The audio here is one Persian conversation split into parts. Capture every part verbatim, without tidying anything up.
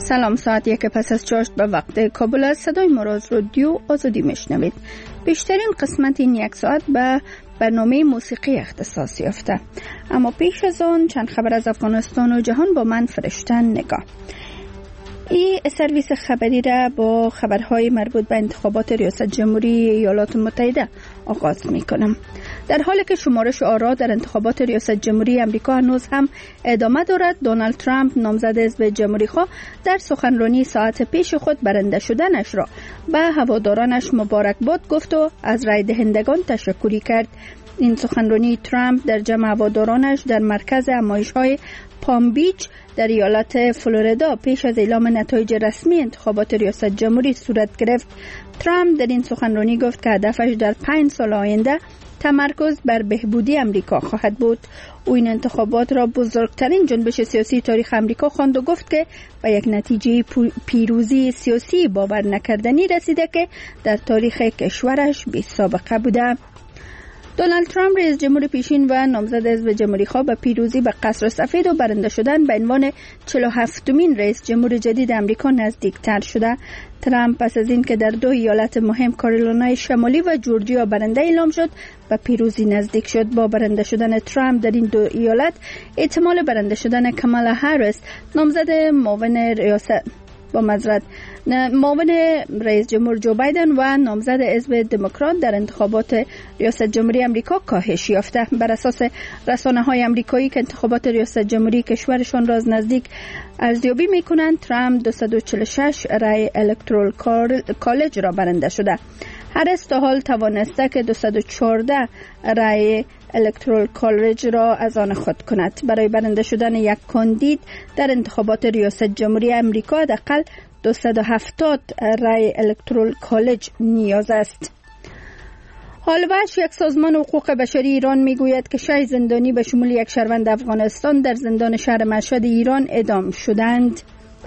سلام، ساعت یک پس از چاشت به وقت کابل است. صدای ما را از رادیو آزادی میشنوید. بیشترین قسمت این یک ساعت به برنامه موسیقی اختصاص یافته. اما پیش از آن چند خبر از افغانستان و جهان با من فرشته نگاه. این سرویس خبری را با خبرهای مربوط به انتخابات ریاست جمهوری ایالات متحده آغاز می کنم. در حالی که شمارش آرا در انتخابات ریاست جمهوری امریکا هنوز هم ادامه دارد، دونالد ترامپ نامزد حزب جمهوری‌خواه در سخنرانی ساعت پیش خود برنده شدنش را به هوادارانش مبارکباد گفت و از رای دهندگان تشکری کرد. این سخنرانی ترامپ در جمع هوادارانش در مرکز نمایش‌های پام بیچ در ایالت فلوریدا پیش از اعلام نتایج رسمی انتخابات ریاست جمهوری صورت گرفت. ترامپ در این سخنرانی گفت که هدفش در پنج سال آینده تمرکز بر بهبودی امریکا خواهد بود. او این انتخابات را بزرگترین جنبش سیاسی تاریخ امریکا خواند و گفت که به یک نتیجه پیروزی سیاسی باور نکردنی رسیده که در تاریخ کشورش بی سابقه بوده. دونالد ترامپ رئیس جمهور پیشین و نامزد حزب جمهوری‌خواه به پیروزی به قصر سفید و برنده شدن به عنوان چهل و هفتمین رئیس جمهور جدید امریکا نزدیکتر شده. ترامپ پس از اینکه در دو ایالت مهم کارولینای شمالی و جورجیا برنده اعلام شد به پیروزی نزدیک شد. با برنده شدن ترامپ در این دو ایالت احتمال برنده شدن کامالا هریس نامزد معاون ریاست با معذرت معاون رئیس جمهور جو بایدن و نامزد حزب دموکرات در انتخابات ریاست جمهوری امریکا کاهش یافته. بر اساس رسانه‌های آمریکایی که انتخابات ریاست جمهوری کشورشان را از نزدیک ارزیابی می‌کنند، ترامپ دویست و چهل و شش رای الکترال کالج را برنده شده. هریس تا حال توانسته که دویست و چهارده رای الکترال کالج را از آن خود کند. برای برنده شدن یک کاندید در انتخابات ریاست جمهوری امریکا حداقل دویست و هفتاد رای الکترال کالج نیاز است. حالوش یک سازمان حقوق بشری ایران میگوید که شش زندانی به شمول یک شهروند افغانستان در زندان شهر مشهد ایران اعدام شدند.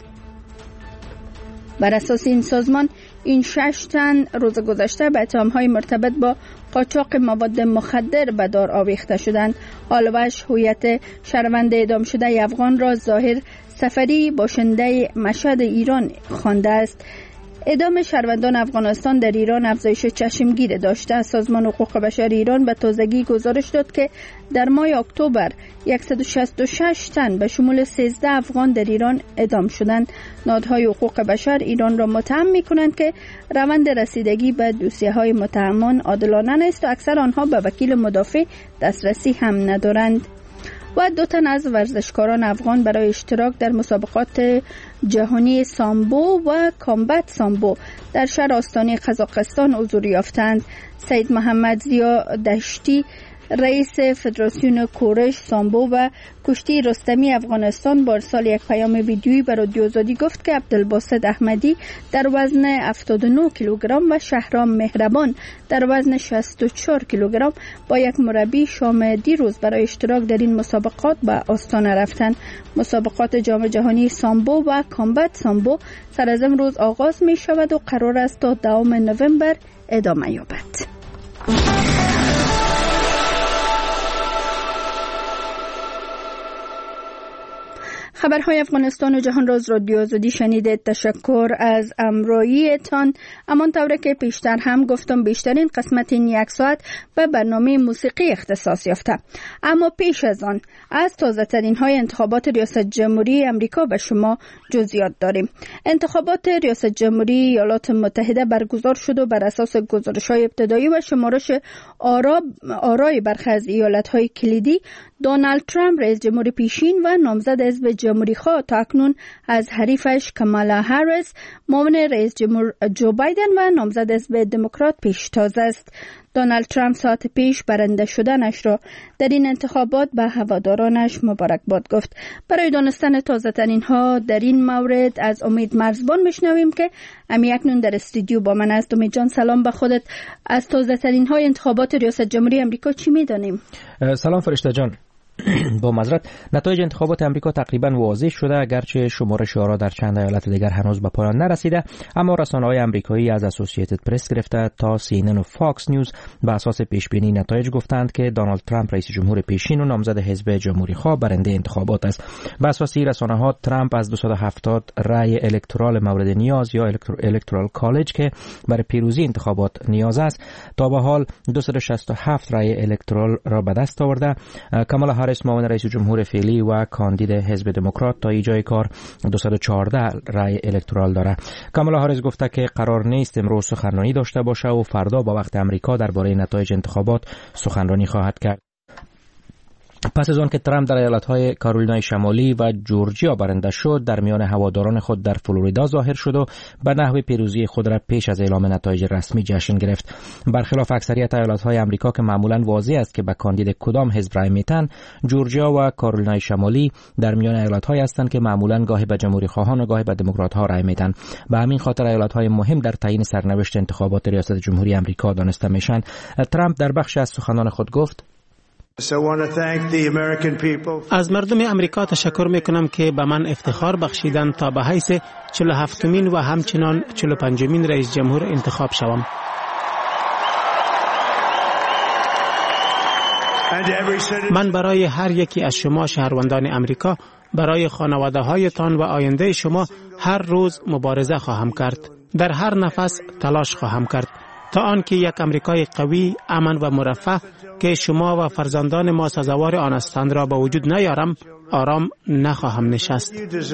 بر اساس این سازمان این شش تن روز گذشته به اتهام‌های مرتبط با قاچاق مواد مخدر به دار آویخته شدند. حالوش هویت شهروند اعدام شده افغان را ظاهر سفری باشنده مشهد ایران خوانده است. اعدام شهروندان افغانستان در ایران افزایش چشمگیر داشته. سازمان حقوق بشر ایران به تازگی گزارش داد که در ماه اکتبر صد و شصت و شش تن به شمول سیزده افغان در ایران اعدام شدند. نهادهای حقوق بشر ایران را متهم می‌کنند که روند رسیدگی به دوسیه‌های متهمان عادلانه نیست و اکثر آنها به وکیل مدافع دسترسی هم ندارند. و دو تن از ورزشکاران افغان برای اشتراک در مسابقات جهانی سامبو و کامبت سامبو در شهر آستانه قزاقستان حضور یافتند. سید محمد زیا دشتی رئیس فدراسیون کورش سامبو و کشتی رستمی افغانستان با ارسال یک پیام ویدیویی به رادیو آزادی گفت که عبدالباسط احمدی در وزن هفتاد و نه کیلوگرم و شهرام مهربان در وزن شصت و چهار کیلوگرم با یک مربی شام دیروز برای اشتراک در این مسابقات به آستانه رفتند. مسابقات جام جهانی سامبو و کامبت سامبو سر از امروز آغاز می شود و قرار است تا دوم نوامبر ادامه یابد. خبرهای افغانستان و جهان را از رادیو آزادی شنیدید. تشکر از همراهیتان. همانطور که پیشتر هم گفتم بیشترین قسمت این یک ساعت به برنامه موسیقی اختصاص یافته. اما پیش از آن از تازه ترین های انتخابات ریاست جمهوری امریکا به شما جزئیات داریم. انتخابات ریاست جمهوری ایالات متحده برگزار شد و بر اساس گزارش های ابتدایی و شمارش آرا آرای برخی از ایالت های کلیدی، دونالد ترامپ رئیس جمهور پیشین و نامزد حزب جمهوری‌خواه تا اکنون از حریفش کامالا هریس معاون رئیس جمهور جو بایدن و نامزد حزب دموکرات پیشتاز است. دونالد ترامپ ساعت پیش برنده شدنش را در این انتخابات به هوادارانش مبارکباد گفت. برای دانستن تازه ترین ها در این مورد از امید مرزبان میشنویم که امی اکنون در استودیو با من است. امید جان، سلام به خودت. از تازه ترین های انتخابات ریاست جمهوری امریکا چی میدانیم؟ سلام فرشته جان. با معذرت نتایج انتخابات امریکا تقریبا واضح شده، اگرچه شمارش آرا در چند ایالت دیگر هنوز به پایان نرسیده، اما رسانه‌های آمریکایی از اسوسییتد پرس گرفته تا سی ان ان و فاکس نیوز به اساس پیش بینی نتایج گفتند که دونالد ترامپ رئیس جمهور پیشین و نامزد حزب جمهوری‌خواه برنده انتخابات است. به اساس این رسانه‌ها ترامپ از دویست و هفتاد رأی الکترال مورد نیاز یا الکترال کالج که برای پیروزی انتخابات نیاز است، تا به حال دویست و شصت و هفت رأی الکترال را به دست آورده. کامالا هاریس معاون رئیس جمهور فعلی و کاندید حزب دموکرات تا اینجای کار دویست و چهارده رأی الکترال داره. کامالا هاریس گفته که قرار نیست امروز سخنرانی داشته باشه و فردا با وقت امریکا درباره نتایج انتخابات سخنرانی خواهد کرد. پس از آن که ترامپ در ایالت‌های کارولینای شمالی و جورجیا برنده شد، در میان هواداران خود در فلوریدا ظاهر شد و به نحو پیروزی خود را پیش از اعلام نتایج رسمی جشن گرفت. برخلاف اکثریت ایالت‌های آمریکا که معمولاً واضح است که به کاندید کدام حزب رای میتن، جورجیا و کارولینای شمالی در میان ایالت‌هایی هستند که معمولاً گاهی به جمهوری‌خواهان و گاهی به دموکرات‌ها رای میدن. به همین خاطر ایالت‌های مهم در تعیین سرنوشت انتخابات ریاست جمهوری آمریکا دانسته میشن. ترامپ در بخش از سخنان خود گفت: از مردم امریکا تشکر میکنم که به من افتخار بخشیدن تا به حیث چهل و هفتمین و همچنان چهل و پنجمین رئیس جمهور انتخاب شوم. من برای هر یکی از شما شهروندان امریکا، برای خانواده هایتان و آینده شما هر روز مبارزه خواهم کرد. در هر نفس تلاش خواهم کرد تا آنکه یک امریکای قوی، امن و مرفه که شما و فرزندان ما سزاوار آن هستند را به وجود نیارم، آرام نخواهم نشست.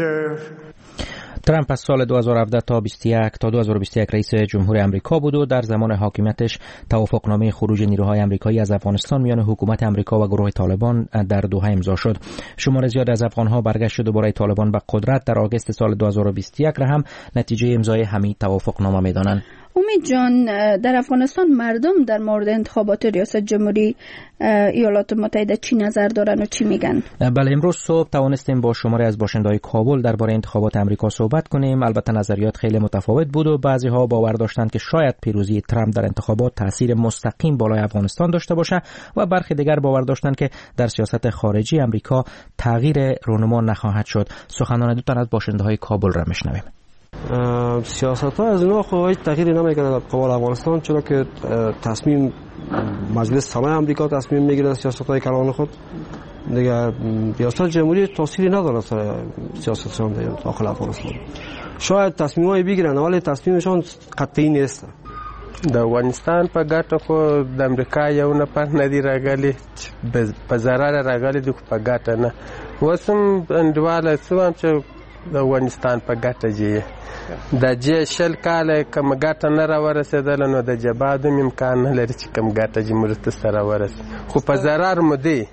ترامپ از سال دو هزار و هفده تا بیست و یک تا دو هزار و بیست و یک رئیس جمهور آمریکا بود و در زمان حاکمیتش توافقنامه خروج نیروهای آمریکایی از افغانستان میان حکومت آمریکا و گروه طالبان در دوحه امضا شد. شمار زیاد از افغانها برگشت و برای طالبان به قدرت در آگوست سال دو هزار و بیست و یک را هم نتیجه امضای همین توافقنامه میدانند. امید جان، در افغانستان مردم در مورد انتخابات ریاست جمهوری ایالات متحده چی نظر دارن و چی میگن؟ بله، امروز صبح توانستیم با شماری از باشنده‌های کابل درباره انتخابات آمریکا صحبت کنیم. البته نظریات خیلی متفاوت بود و بعضی ها باور داشتند که شاید پیروزی ترامپ در انتخابات تاثیر مستقیم بالای افغانستان داشته باشه و برخی دیگر باور داشتند که در سیاست خارجی آمریکا تغییر رونما نخواهد شد. سخنان دو تن از باشنده‌های کابل را میشنویم. سیاست ها از اینا خب هیچ تغییری نمیکنه در قبال افغانستان، چرا که تصمیم مجلس سنای آمریکا تصمیم میگیره سیاست های کلان خود دیگه. ریاست جمهوری تأثیری نداره سر سیاستشان داخل افغانستان. شاید تصمیم های بگیرن ولی تصمیمشان قطعی نیست. د افغانستان په ګټه خو د امریکا یو نفر نه دی راغلی، په ضرر راغلی دی، په ګټه نه. اوس هم انډیواله څه چې د افغانستان په ګټه دی. د جې شل کاله کوم ګټه نه راورسېدله نو د جبهه هم امکان نه لري چې کوم ګټه جمهوریت ته راورسي، خو په ضرر مو دی.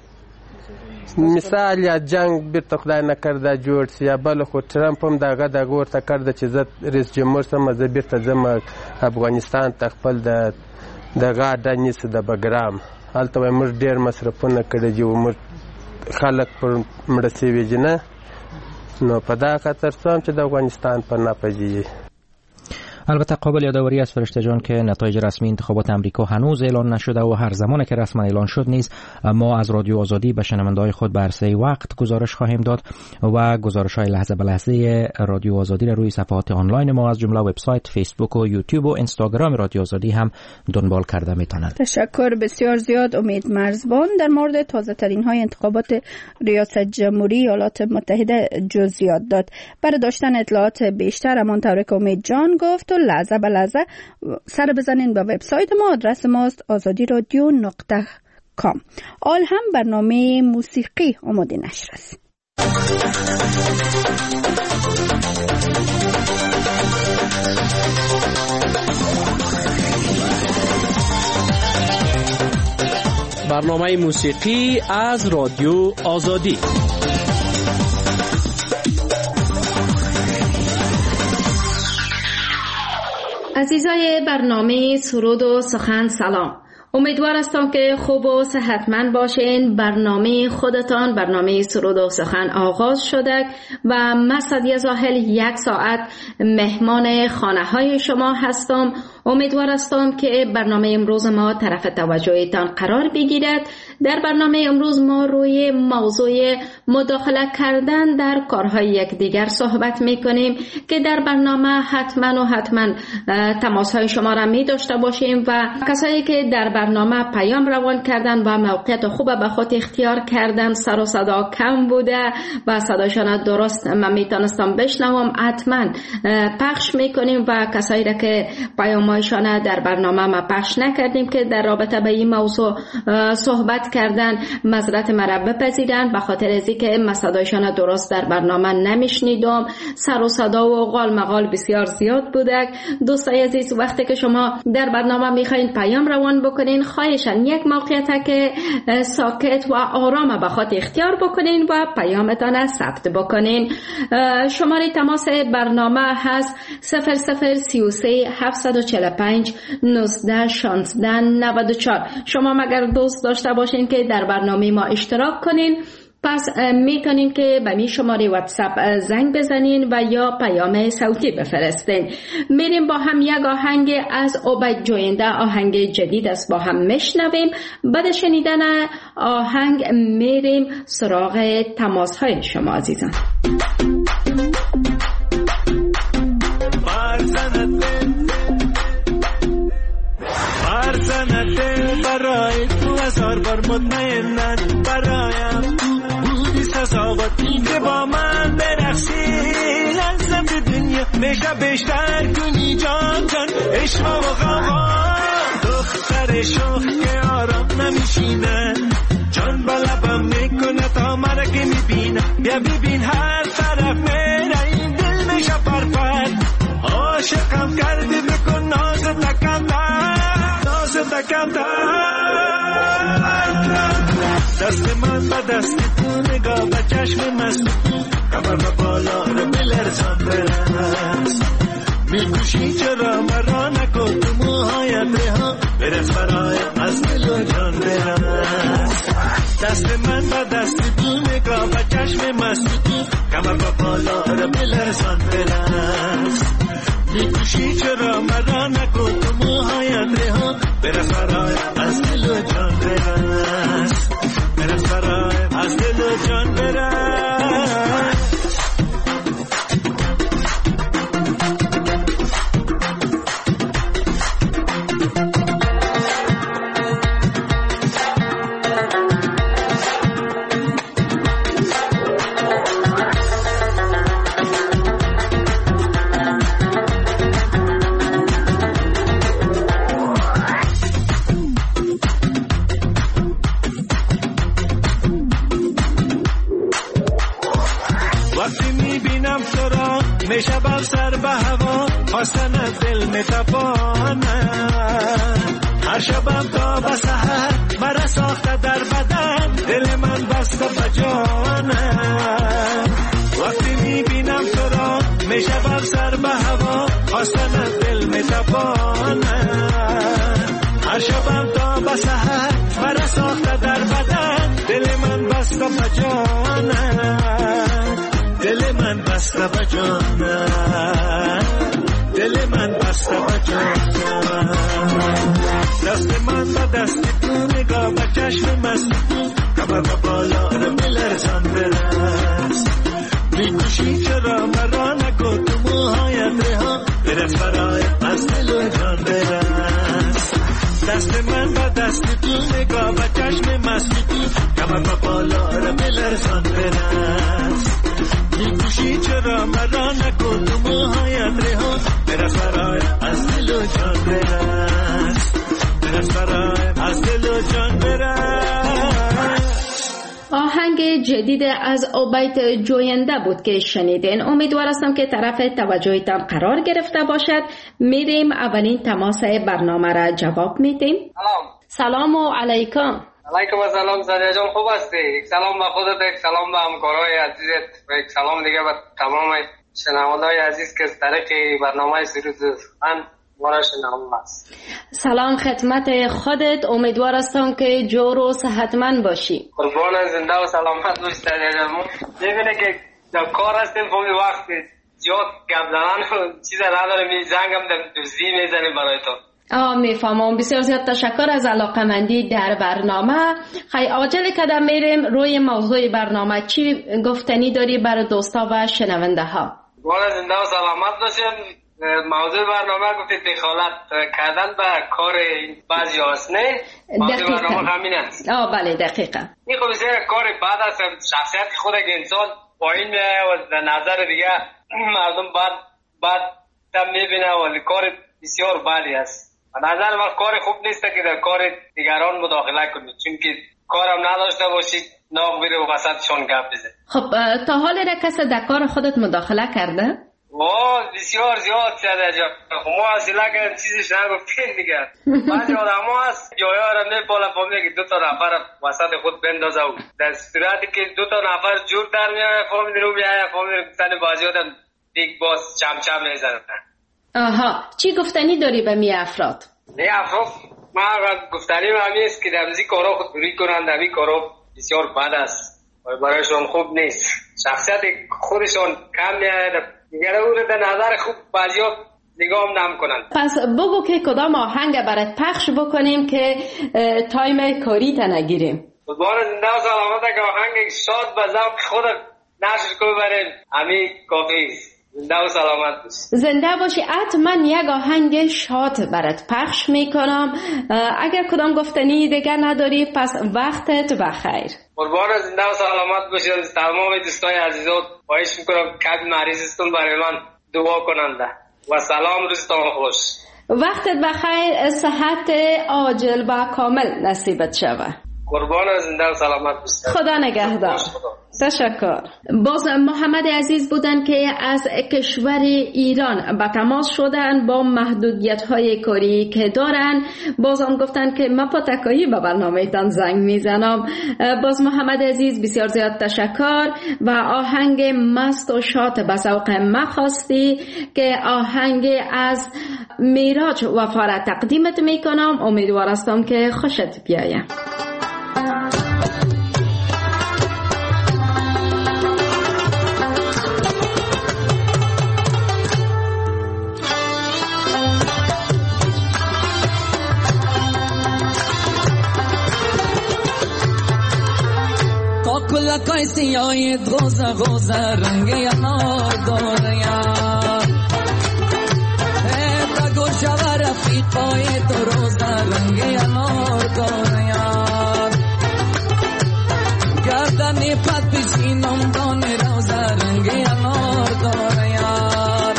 مثال یا جنگ بیرته خدای نکرده جوړ سي، یا بل خو ټرمپ هم دغه دغه ورته کړده چې زه رئیس جمهور سم، زه بیرته ځم افغانستان ته خپل د دغه اډه نیسي د بګرام. هلته وایي موږ ډېر مصرفونه کړي دي و موږ خلک پر مړه سوي دي نه، نو په دا خاطر څوم چې د افغانستان په نفع دي. البته قابل یادآوری است فرشته جان که نتایج رسمی انتخابات آمریکا هنوز اعلان نشده و هر زمانی که رسما اعلان شد نیز ما از رادیو آزادی به شنونده‌های خود به عرصه وقت گزارش خواهیم داد و گزارش‌های لحظه به لحظه رادیو آزادی را روی صفحات آنلاین ما از جمله وبسایت، فیسبوک و یوتیوب و اینستاگرام رادیو آزادی هم دنبال کرده میتونند. تشکر بسیار زیاد امید مرزبان. در مورد تازه ترین های انتخابات ریاست جمهوری ایالات متحده جزئیات داد. برای داشتن اطلاعات بیشتر همانطور که امید جان گفت و لحظه به لحظه سر بزنین به وبسایت ما. آدرس ماست آزادی رادیو نقطه کام. آل هم برنامه موسیقی آماده نشر است. برنامه موسیقی از رادیو آزادی. عزیزای برنامه سرود و سخن سلام. امیدوار هستم که خوب و صحتمند باشین. برنامه خودتان برنامه سرود و سخن آغاز شده و من سعدیه زاهل یک ساعت مهمان خانه های شما هستم. امیدوار هستم که برنامه امروز ما طرف توجهتان قرار بگیرد. در برنامه امروز ما روی موضوع مداخله کردن در کارهای یکدیگر صحبت میکنیم که در برنامه حتما و حتما تماسهای شما را می داشته باشیم و کسایی که در برنامه پیام روان کردن و موقعیت خوب به خود اختیار کردن، سر و صدا کم بوده و صداشان درست من میتونستم بشنوم، حتما پخش میکنیم و کسایی را که پیامایشان در برنامه ما پخش نکردیم که در رابطه به این موضوع صحبت کردن معذرت مرا بپذیرن، به خاطر از اینکه صدایشان درست در برنامه نمیشنیدم، سر و صدا و قال مقال بسیار زیاد بوده. دوستای عزیز، وقتی که شما در برنامه میخواین پیام روان بکنین، خواهشاً یک موقعیت که ساکت و آرام به خود اختیار بکنین و پیامتان ثبت بکنین. شماره تماس برنامه هست صفر صفر سی و سه هفتصد و چهل و پنج نوزده شانزده نود و چهار. شما مگر دوست داشته باشین که در برنامه ما اشتراک کنین، پس میتونین که به می شماره واتساپ زنگ بزنین و یا پیام صوتی بفرستین. میریم با هم یک آهنگ از عبید جوینده، آهنگ جدید است، با هم میشنویم. بعد شنیدن آهنگ میریم سراغ تماس های شما عزیزان. برای تو هزار بار مطمئنن برایم بودی سزاوات که با من برقصی لازم به دنیا میشه بیشتر کنی جان جان عشق و غوا دختر شوخ که آرام نمیشینه جان با لبم میکنه تا مرا که میبینه بیا ببین هر طرف میره این دل میشه پرپر عاشقم کردی بکن ناز تکم دکم دست من با دست تو نگاه با چشم مست کمر با بالا رو بلرزان برس میکوشی چرا مرا نکن تو موهایت رها برس برای از دل و جان برس دست من با دست تو نگاه با چشم مست کمر با بالا رو بلرزان برس میکوشی چرا مرا نکن تو موهایت رها برس برای از دل و جان برس برس برای از دل و جان برس میشبم سر به هوا خواستن دل میتپانه هر شبم تا به سحر مرا ساخته در بدن دل من بسته به جانه وقتی میبینم تو را میشبم سر به هوا خواستن دل میتپانه هر شبم تا به سحر مرا ساخته در بدن دل من بسته به جانه دل من بسته به جانه دل من بسته به جانه دست من با دست تو نگاه با چشم مست کمر با بالا رو بلرزان برس میکوشی چرا مرا نکن تو موهایت رها برس برای از دل و جان برس دست من با دست تو نگاه با چشم مست کمر با بالا رو بلرزان برس میکوشی چرا مرا نکن تو موهایت رها برس برای از دل و جان برس برس برای از دل و جان برس. آهنگ جدید از عبید جوینده بود که شنیدین. امیدوار هستم که طرف توجهتان قرار گرفته باشد. میریم اولین تماس برنامه را جواب میدیم. سلام. سلام و علیکم. علیکم السلام. ساده جان خوب هستی؟ یک سلام به خودت، یک سلام به همکارای عزیزت و یک سلام دیگه به تمام شنونده‌های عزیز که از طریق برنامه سرود من ما شنوم است. سلام خدمت خودت. امیدوار هستم که جور و صحتمند باشی. قربان زنده و سلامت باشی ساده جان. میبینه که در کار هستیم، خب وقت زیاد گپ زدن چیز نداره، می زنگم در دوزی میزنیم برای تو. آه میفهمم. بسیار زیاد تشکر از علاقمندی در برنامه. خیلی عاجل کدام میریم روی موضوع برنامه. چی گفتنی داری برای دوستا و شنونده ها؟ والا زنده و سلامت باشین. موضوع برنامه گفتید دخالت کردن به کار بعضی هاست، نه؟ موضوع برنامه همین است. آه بله دقیقا. این خب بسیار کار بعد است، شخصیت خود که انسان پایین میایه و در نظر دیگه مردم بعد بعد تم میبینه و کار بسیار بدی است. و نظر من کار خوب نیست که در کار دیگران مداخله کنید، چون که کارم نداشته باشید ناغ بیره و وسطشون گپ بزن. خب تا حال را کسی در کار خودت مداخله کرده؟ واه بسیار زیاد شده جا. ما اصلا که چیزش نگفتیم دیگه. بعضی آدم ها هست جایا را میپاله فهمیده که دو تا نفر وسط خود بندازه و در صورتی که دو تا نفر جور در میایه فهمیده رو میایه فهمیده تن بازی ها در دیگ باز چمچم میزنه. آها چی گفتنی داری به می افراد؟ می افراد ما گفتنی به همی است که در مزی کارا خود دوری کنند، همی کارا بسیار بد است و برایشان خوب نیست. شخصیت خودشان کم میایه دیگر او رو در نظر خوب بعضی ها نگاه نم کنند. پس بگو که کدام آهنگ برات پخش بکنیم که تایم کاری تا نگیریم. بار زنده و سلامت که آهنگ شاد به ذوق خود نشر کو برین همی کافی است. زنده و سلامت باش. زنده باشی. حتما یک آهنگ شاد برات پخش میکنم. اگر کدام گفتنی دیگر نداری پس وقتت بخیر. قربان زنده و سلامت باشید. تمام دوستای عزیزات خواهش میکنم که مریضتون برای من دعا کننده و سلام، روزتون خوش. وقتت بخیر، صحت عاجل و کامل نصیبت شوه. قربان زنده و سلامت باشید. خدا نگهدار. تشکر. باز محمد عزیز بودن که از کشور ایران به تماس شدن با محدودیت های کاری که دارن. باز هم گفتن که من پاتکایی به برنامه تان زنگ میزنم. باز محمد عزیز بسیار زیاد تشکر و آهنگ مست و شاد به ذوق ما خواستی که آهنگ از میراج وفا تقدیمت میکنم. امیدوار هستم که خوشت بیاید. کلکای سیای غوزه غوزه رنگ انار داره یار تا گوشه و رفیقای تو روزه رنگ انار داره یار گردنی پد پیشینم دانه روزه رنگ انار داره یار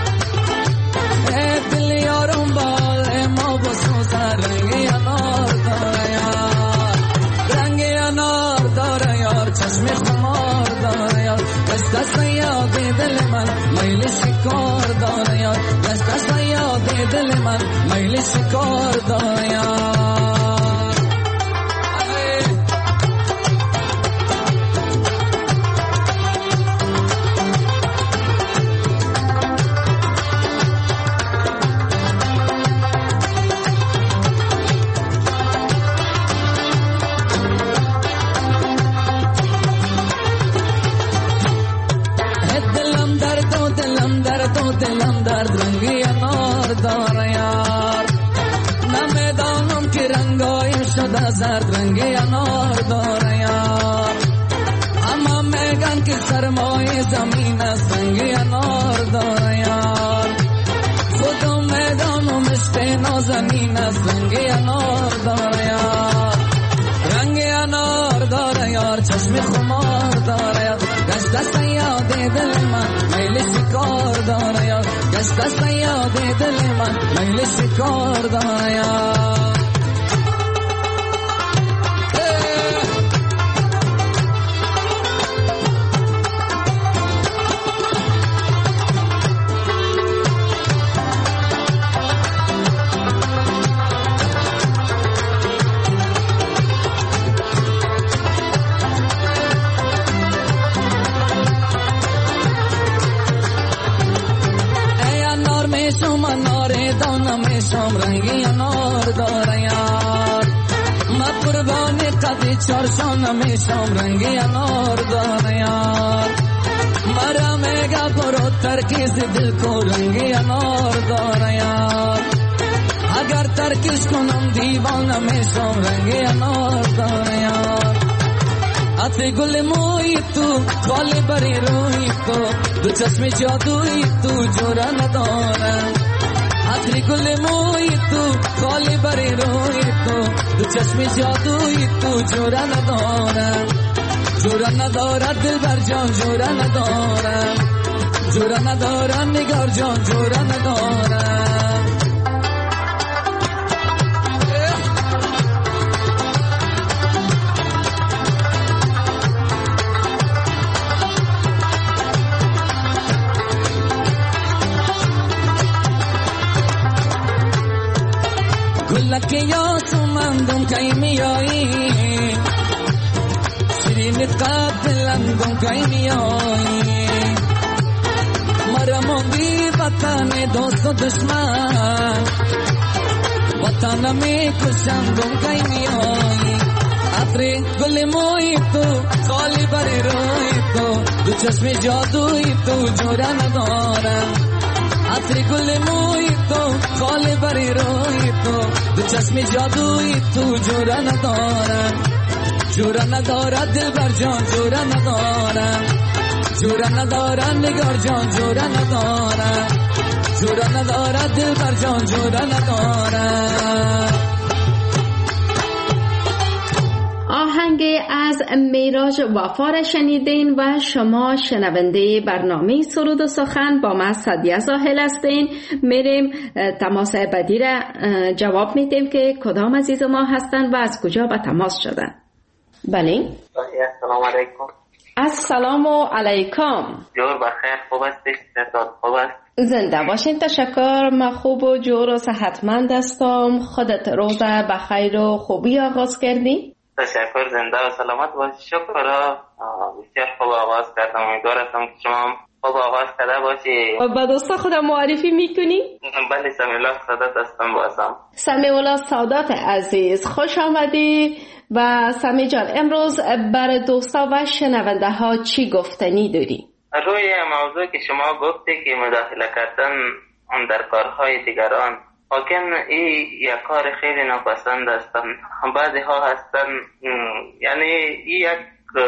دل یارم بال ما بسوزه رنگ انار داره یار رنگ انار داره یار چشم خمار داره یار دست دست یاد دل من میل شکار داره یار دست دست یاد دل من میل شکار داره یار دلم درد رنگی انار داره یار نمیدانم که رنگای شده زرد رنگی انار داره یار اما میگن که سرمایه زمین است رنگی انار داره یار خودم میدانم عشق نازنین است رنگی انار داره یار رنگی انار داره یار چشم خمار داره یار دست دست یاد دل من میل شکار داره یار دست دست یاد دل من میل شکار داره یار میشم رنگی انار داره یار ما قربان قد چارشان میشم رنگی انار داره یار مرا میگه برو ترکیز دل کو رنگی انار داره یار اگر ترکیش کنم دیوانه میشم رنگی انار داره یار ati gul moy tu khale bari roi tu du chashme jadui tu jora na dora ati gul moy tu khale bari roi tu du chashme jadui tu jora na dora jora na dora dilbar jan jora na dora jora na dora nigar jan jora na dora که یا سمندم کای میایی شیرین قبلندم کای میایی مرا موندی وطن دوست و دشمن وطن می کشندم کای میایی عطر گل موی تو خالی بری روی تو دو چشم جادوی تو جورا ندارم عطر گل موی تو خالی بری روی تو دو چشم جادوی تو جورا ندارم جورا ندارد دلبر جان جورا ندارم جورا ندارد نگار جان جورا ندارم جورا ندارد دلبر جان جورا ندارم آهنگ از میراج وفا را شنیدین و شما شنونده برنامه سرود و سخن با ما سعدیه زاهل هستین. میریم تماس بعدی را جواب میدیم که کدام عزیز ما هستن و از کجا به تماس شدن. بله السلام علیکم. السلام علیکم. جور بخیر، خوب هستید؟ خوب است؟ زنده باشین. تشکر، من خوب و جور و صحتمند هستم. خودت روز بخیر و خوبی آغاز کردی؟ تشکر، زنده و سلامت باشی. شکر، بسیار خوب آغاز کردم. امیدوار هستم که شما خوب آغاز کرده باشی. با دوستا خودم معرفی میکنی؟ بله، سمیع الله سادات هستم. بازم سمیع الله سادات عزیز، خوش آمدی. و سمیع جان، امروز برای دوستا و شنونده ها چی گفتنی داری؟ روی موضوع که شما گفتی که مداخله کردن در کارهای دیگران، حاکم این یک کار خیلی ناپسند هستن. بعضی ها هستن، یعنی این یک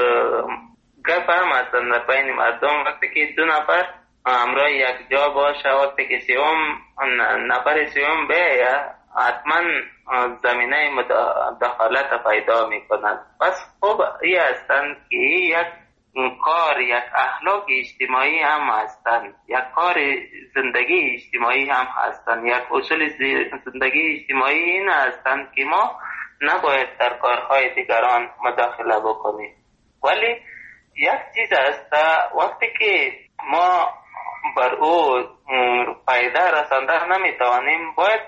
گپ هم هستن در بین مردم. وقتی که دو نفر همراه یک جا باشه، وقتی که سیوم نفر سیوم به حتما زمینه دخالت پیدا می کند. پس خوب این هستن که یک کار، یک اخلاق اجتماعی هم هستن، یک کار زندگی اجتماعی هم هستن، یک اصول زندگی اجتماعی این هستن که ما نباید در کارهای دیگران مداخله بکنیم. ولی یک چیز هست، وقتی که ما بر او فایده رسانده نمیتوانیم، باید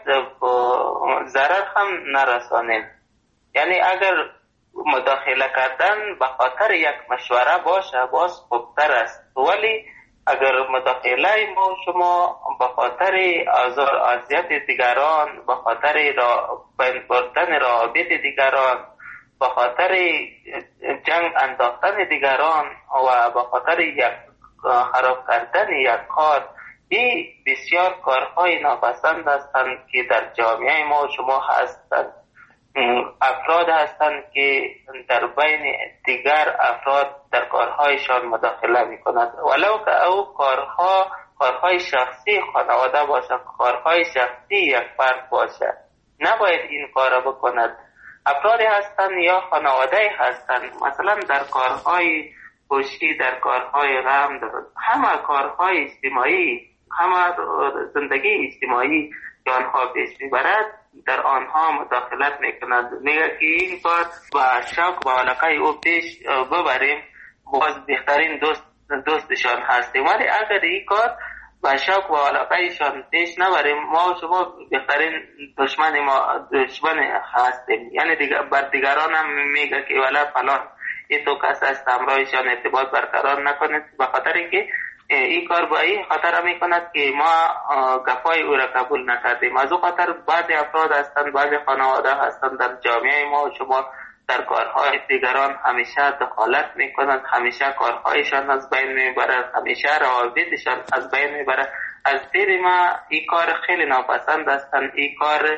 ضرر هم نرسانیم. یعنی اگر مداخله کردن به خاطر یک مشوره باشه باز خوبتر است، ولی اگر مداخله ما شما به خاطر آزار اذیت دیگران، به خاطر را بردن روابط دیگران، به خاطر جنگ انداختن دیگران و به خاطر یک خراب کردن یک کار، این بسیار کارهای ناپسند هستند که در جامعه ما شما هستند. افراد هستند که در بین دیگر افراد در کارهایشان مداخله می کند، ولو که او کارها کارهای شخصی خانواده باشه، کارهای شخصی یک فرد باشه، نباید این کار بکند. افرادی هستند یا خانواده هستند، مثلا در کارهای خوشی، در کارهای غم، در همه کارهای اجتماعی، همه زندگی اجتماعی که آنها پیش میبرد، در آنها مداخلت میکند. میگه که این کار با شک و علاقه او پیش ببریم، باز بهترین دوست دوستشان هستیم. ولی اگر این کار با شک و علاقه شان پیش نبریم، ما شما بهترین دشمن ما دشمن هستیم. یعنی دیگر بر دیگران هم میگه که ولی فلان این تو کس است، همراهشان ارتباط برقرار نکنید، به خاطر اینکه این کار با این خاطر می کند که ما گپای او را قبول نکردیم. از او خاطر بعضی افراد هستند، بعضی خانواده هستند در جامعه ما شما در کارهای دیگران همیشه دخالت میکنند، همیشه کارهایشان از بین میبرند، همیشه روابطشان از بین میبرند. از دید ما این کار خیلی ناپسند هستند. این کار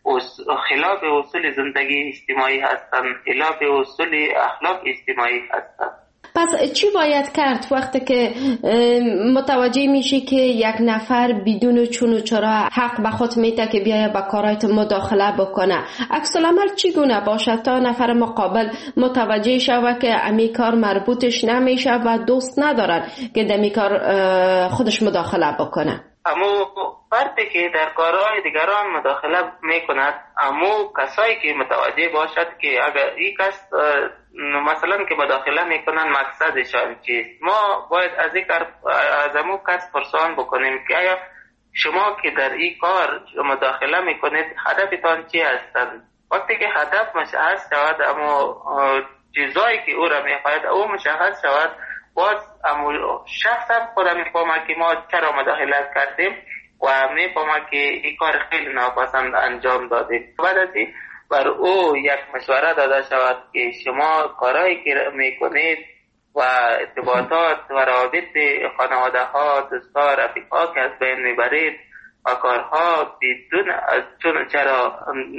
خلاف اصول زندگی اجتماعی هستند، خلاف اصول اخلاق اجتماعی هستند. پس چی باید کرد وقتی که متوجه میشی که یک نفر بدون چون و چرا حق به خود میده که بیایه با کارایت مداخله بکنه؟ عکس العمل چگونه باشد تا نفر مقابل متوجه شود که امی کار مربوطش نمیشه و دوست ندارن که دمی کار خودش مداخله بکنه؟ امو فردی که در کارهای دیگران مداخله میکند، امو کسایی که متوجه باشد که اگر این کس مثلا که مداخله میکنن مقصدشان چیست، ما باید از این کار از امو کس پرسان بکنیم که آیا شما که در این کار مداخله میکنید هدفتان چی هستند؟ وقتی که هدف مشخص شود، امو چیزایی که او را میخواهد او مشخص شود، باز امو شخص هم خودم میفهمه که ما چرا مداخله کردیم و میفهمه که این کار خیلی ناپسند انجام دادیم. بعد از این بر او یک مشوره داده شود که شما کارهایی که میکنید و ارتباطات و روابط خانواده ها، دوستا، رفیقا که از بین میبرید و کارها بدون از چون چرا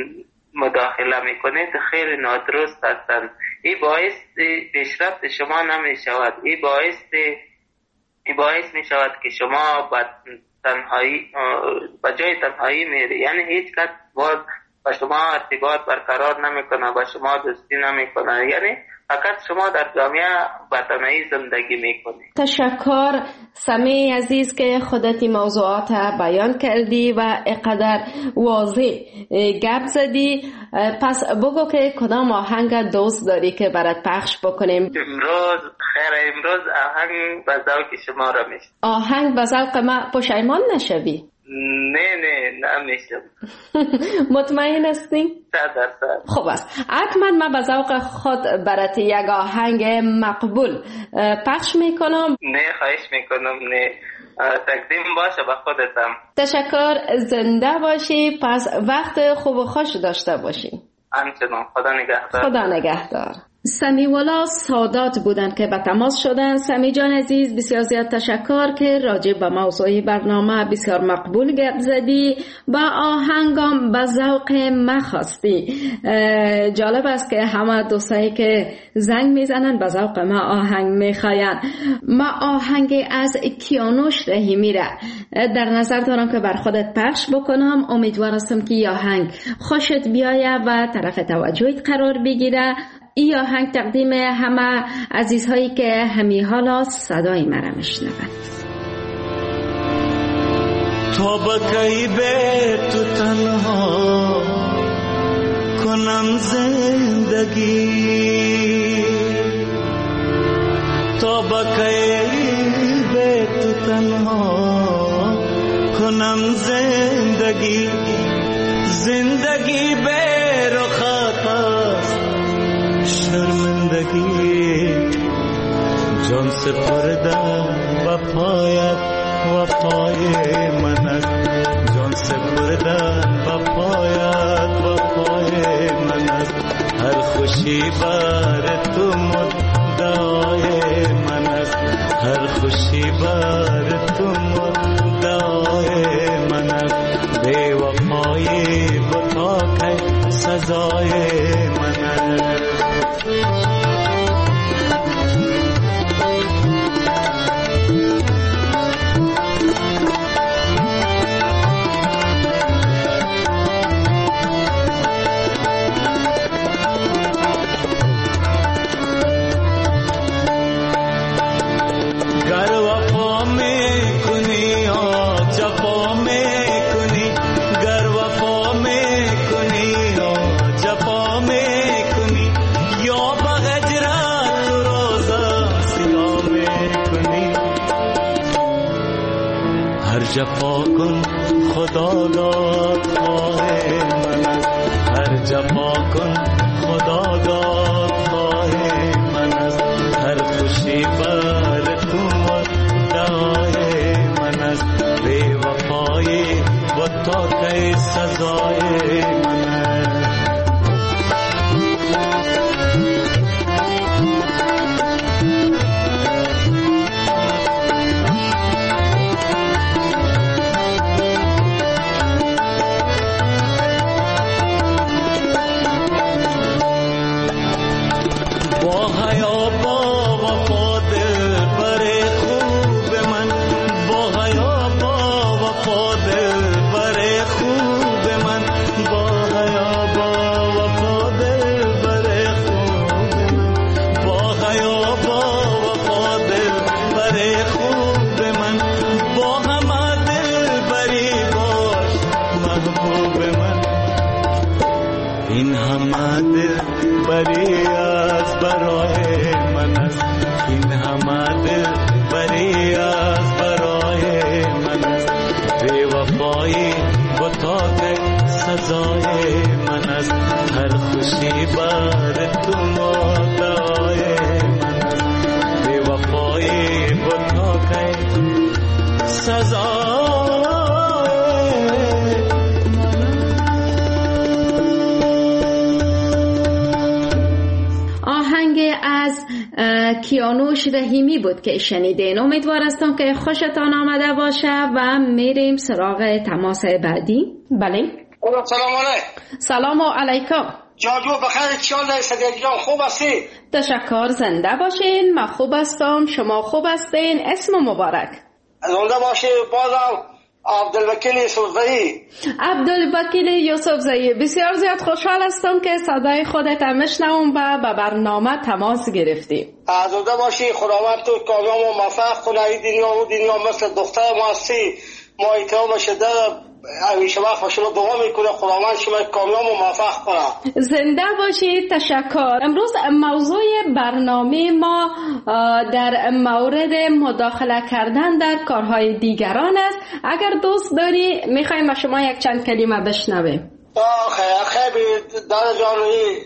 مداخله میکنید خیلی نادرست هستند. این باعث پیشرفت شما نمیشود. این باعث این باعث میشود که شما با تنهایی با جای تنهایی میری، یعنی هیچ کس باز با شما ارتباط برقرار نمیکنه، با شما دوستی نمیکنه، یعنی فقط شما در جامعه با تنهایی زندگی میکنی. تشکر سمی عزیز که خودت موضوعات بیان کردی و اقدر واضح گپ زدی. پس بگو که کدام آهنگ دوست داری که برات پخش بکنیم؟ امروز خیر، امروز آهنگ به ذوق شما را میشه. آهنگ به ذوق ما پشیمان نشوی؟ نه نه نمیشم. مطمئن هستی؟ صد درصد. خب است. حتما من به ذوق خود برات یک آهنگ مقبول پخش میکنم. نه خواهش میکنم، نه تقدیم باشه به خودتم. تشکر، زنده باشی. پس وقت خوب و خوش داشته باشی. همچنان. خدا نگهدار. خدا نگهدار. سمی والا سادات بودن که به تماس شدن. سمی جان عزیز بسیار زیاد تشکر که راجع به موضوع برنامه بسیار مقبول گپ زدی، با آهنگام به ذوق مخواستی. جالب است که همه دوستایی که زنگ میزنن به ذوق ما آهنگ میخواین. ما آهنگ از کیانوش رحیمی را در نظر دارم که بر خودت پخش بکنم. امیدوار هستم که آهنگ خوشت بیایه و طرف توجهت قرار بگیره. این آهنگ تقدیم همه عزیزهایی که همی حالا صدای مرا میشنوند. تو بکی به تو تنها کنم زندگی، تو بکی به تو تنها کنم زندگی، زندگی به رخت است شرمندگی، جان سپردم و پایت و پای منت، جان سپردم و پایت و پای منت، هر خوشی بر تو مدعای منت، هر خوشی بر تو مدعای منت، بے وفایی بتا که سزای منت. جفا کن خدا داد خواه من، هر جفا کن خدا داد خواه من، هر خوشی بر تو مدعای من، بے وفایی و تا کی سزای من. با حیا با وفا دلبر خوب من، با حیا با وفا دلبر خوب من، با حیا با وفا دلبر خوب من، با حیا با وفا دلبر خوب من، با همه دلبری باش محبوب من. این همه دلبری از برای من است، این همه دلبری از برای من است. بی وفایی بتاک سزای من است، هر خوشی بر تو مدعای من است. بی وفایی بتاک سزای از کیانوش رحیمی بود که شنیدین. امیدوار هستم که خوشتان آمده باشه و میریم سراغ تماس بعدی. بله سلام علیکم. سلام علیکم. جاجو بخیر، چیال صدیق جان خوب هستی؟ تشکر، زنده باشین. من خوب هستم، شما خوب هستین؟ اسم مبارک. زنده باشی. بازم عبدالوکیل یوسفزئی. عبدالوکیل یوسفزئی، بسیار زیاد خوشحال هستم که صدای خودت میشنوم و به برنامه تماس گرفتی. زنده باشی، خداوند تو کامیاب و موفق کنه. این دنیا و دنیا مثل دختر ما هستی، ما اتهام شده همیشه وقت شما دعا میکنه خداوند شما کامیاب و موفق کنه. زنده باشید. تشکر. امروز موضوع برنامه ما در مورد مداخله کردن در کارهای دیگران است. اگر دوست داری میخوایم با شما یک چند کلمه بشنویم. خیلی خیلی در جان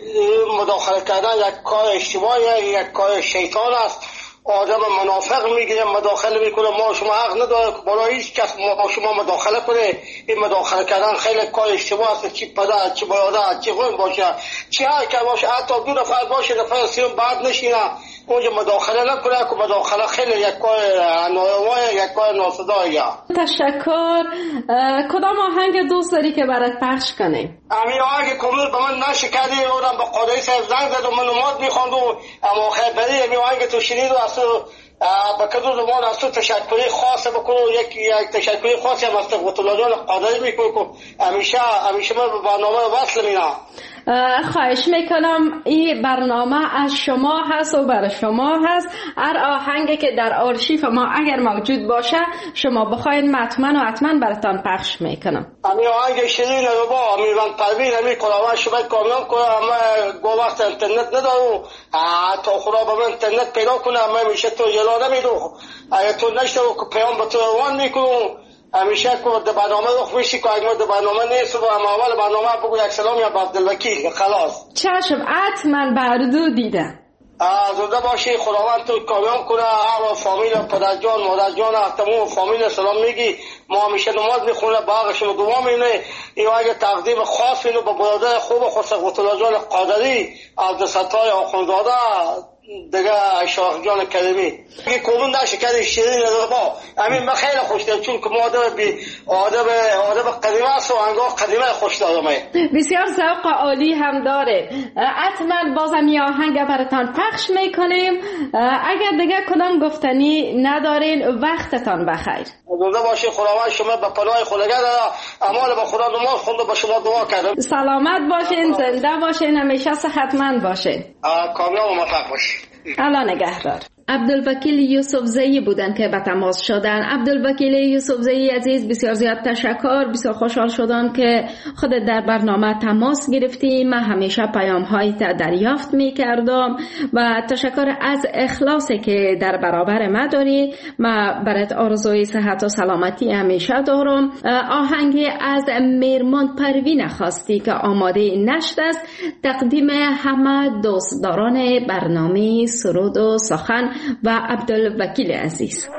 مداخله کردن یک کار اشتباهی، یک کار شیطان است. آدم منافق میگیره مداخله میکنه. ما شما حق نداره برای هیچ کس ما شما مداخله کنه. این مداخله کردن خیلی کار اشتباه است. چی پدر، چی برادر، چی خون باشه، چی هر که باشه، حتی دو نفر باشه نفر سیون بعد نشینه اونجا مداخله نکنه که مداخله خیلی یک کار ناروا، یک کار ناسزاییه. تشکر. کدام آهنگ دوست داری که برات پخش کنیم؟ همین آهنگ کامل به من نشه کردی، اونم به قادری صاحب زنگ زد و من نماز میخواند و اما خیلی همین آهنگ تو شنید و اصلا به کدو زمان اصلا تشکری خاص بکنو. یک یک تشکری خاصی هم از الله جان قادری میکنه که همیشه همیشه من به برنامه وصل مینا. خواهش میکنم. این برنامه از شما هست و برای شما هست. هر آهنگی که در آرشیف ما اگر موجود باشه شما بخواید حتما و حتما براتان پخش میکنم. همین آهنگ شیرین رو با امیران پروین همین کلاوان شما کامیاب کنه. اما گوهست اینترنت ندارو، تا خدا به من اینترنت پیدا کنه. اما میشه تو جلا نمیدو، اگه تو نشته و پیام به تو روان میکنو همیشه که در برنامه رو خوشی که اگر در برنامه نیست و اما اول برنامه بگو یک سلام یا عبدالوکیل خلاص. چشم، حتما بردو دیدم. زنده باشی، خداوند تو کامیاب کنه. هر فامیل پدر جان مادر جان تمام فامیل سلام میگی. ما همیشه نماز میخونه باغ شما دعا میکنه. این اگه تقدیم خاص اینو به برادر خوب خود الله جان قادری عبدالستار آخوندزاده دیگه اشراق جان کریمی که کلون نشه کردی شیرین رو با همین من خیلی خوش دارم چون که ما آدم بی آدم آدم قدیمه است و انگاه قدیمه خوش دارم. بسیار ذوق عالی هم داره. حتما بازم یه آهنگ براتان پخش میکنیم. اگر دیگه کدام گفتنی ندارین وقتتان بخیر. زنده باشی، خداوند شما به پناه خداگاه اعمال به خدا نماز خونده به شما دعا کردم. سلامت باشین، زنده باشین، همیشه صحتمند باشین. کامیاب و موفق باشین. الله نگهدار. عبدالوکیل یوسفزئی بودن که به تماس شدن. عبدالوکیل یوسفزئی عزیز بسیار زیاد تشکر. بسیار خوشحال شدم که خودت در برنامه تماس گرفتی. من همیشه پیام هایت دریافت می کردم و تشکر از اخلاصی که در برابر ما داری. من برات آرزوی صحت و سلامتی همیشه دارم. آهنگی از میرمان پروین خواستی که آماده نشد است. تقدیم همه دوستداران برنامه سرود و سخن و عبدالوکیل عزیز.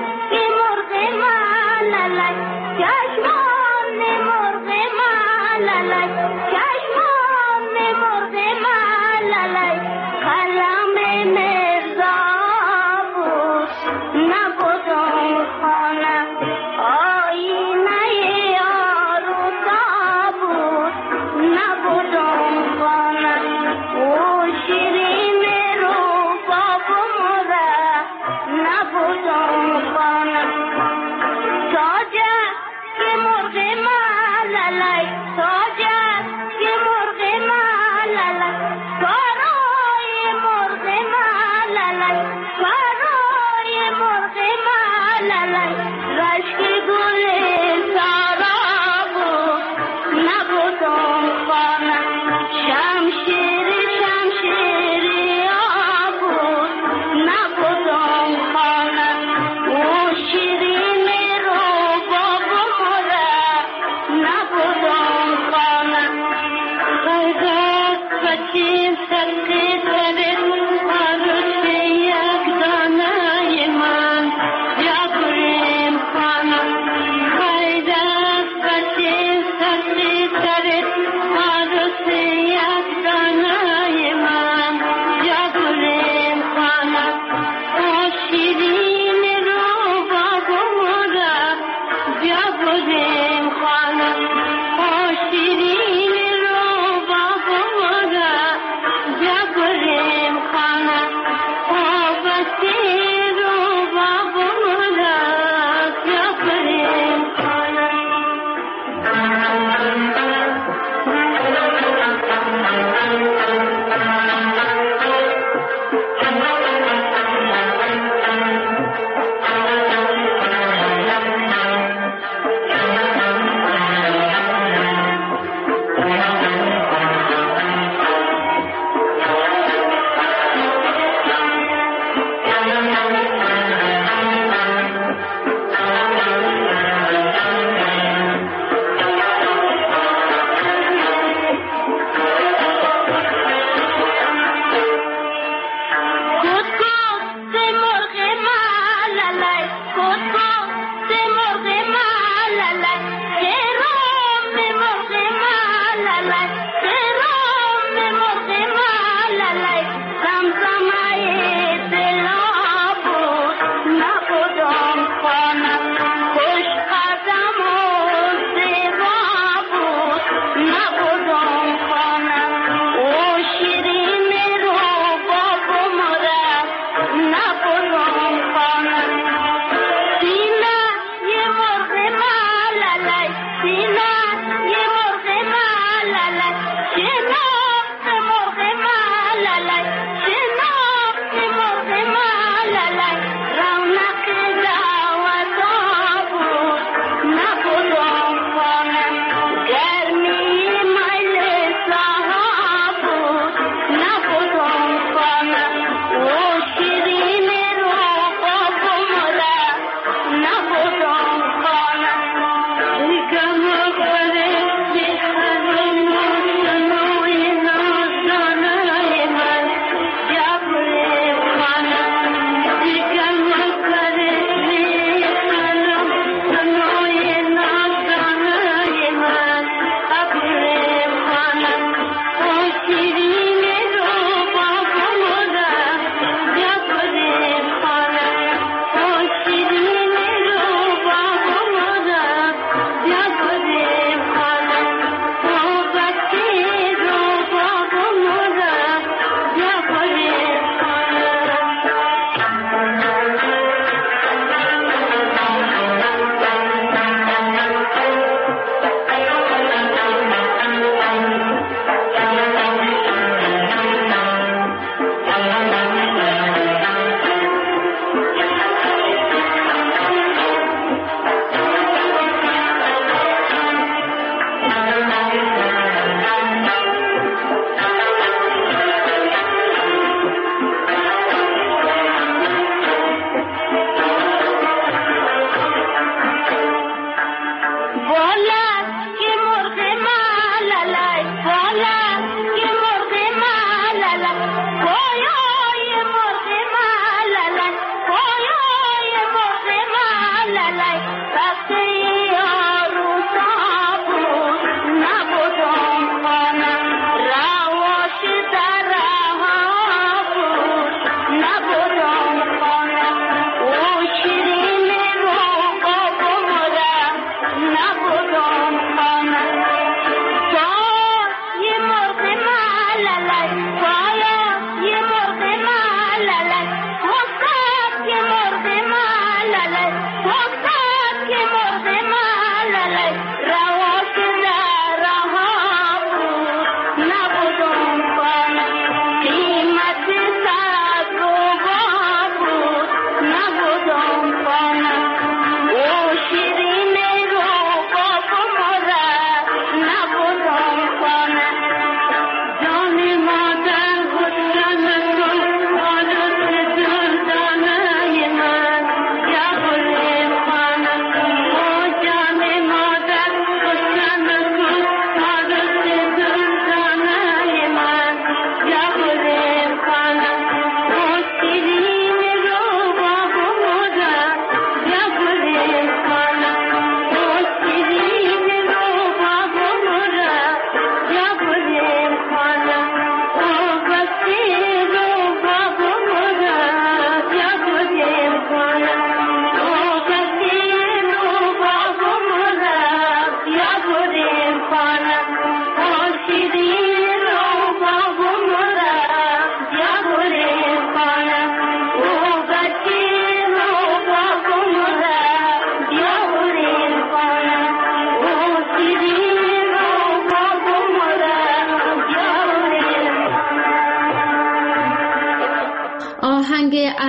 La Yeah.